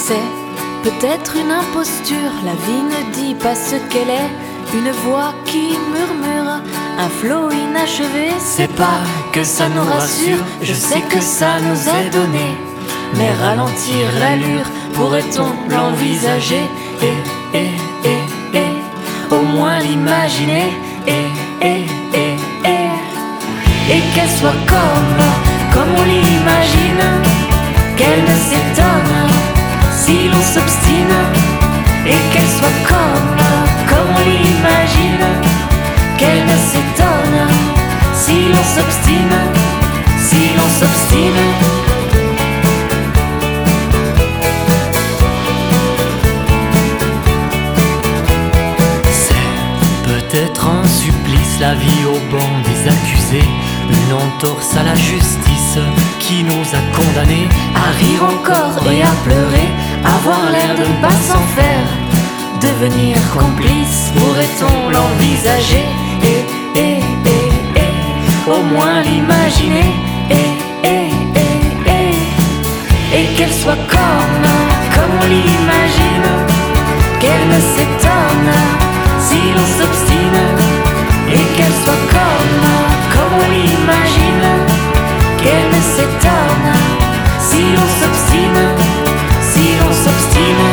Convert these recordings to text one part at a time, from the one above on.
C'est peut-être une imposture, la vie ne dit pas ce qu'elle est. Une voix qui murmure, un flot inachevé. C'est pas que ça nous rassure, je sais que ça nous est donné. Mais ralentir l'allure, pourrait-on l'envisager? Au moins l'imaginer. Et qu'elle soit comme on l'imagine, qu'elle ne s'étonne si l'on s'obstine. Et qu'elle soit comme on l'imagine, qu'elle ne s'étonne si l'on s'obstine, si l'on s'obstine. C'est peut-être un supplice, la vie au banc des accusés, une entorse à la justice qui nous a condamnés à rire encore et à pleurer, avoir l'air de ne pas s'en faire, devenir complice, pourrait-on l'envisager? Au moins l'imaginer. Et qu'elle soit comme on l'imagine, qu'elle ne s'étonne si l'on s'obstine. Et qu'elle soit comme on l'imagine, qu'elle ne s'étonne si l'on s'obstine, si l'on s'obstine.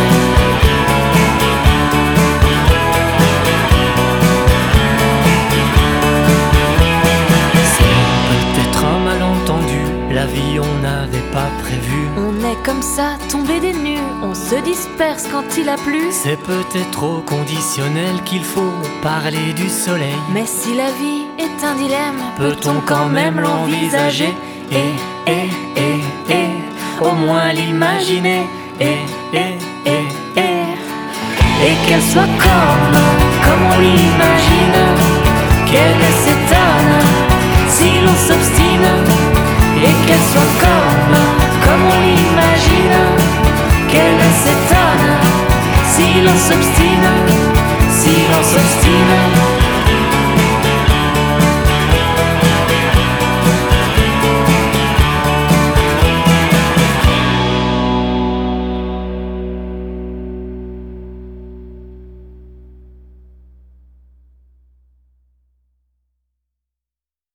La vie on n'avait pas prévu. On est comme ça, tombé des nues, on se disperse quand il a plu. C'est peut-être au conditionnel qu'il faut parler du soleil. Mais si la vie est un dilemme, peut-on quand même l'envisager? Au moins l'imaginer. Et qu'elle soit comme on l'imagine, qu'elle ne s'étonne si l'on s'obstine. Et qu'elle soit comme on l'imagine, qu'elle ne s'étonne si l'on s'obstine, si l'on s'obstine.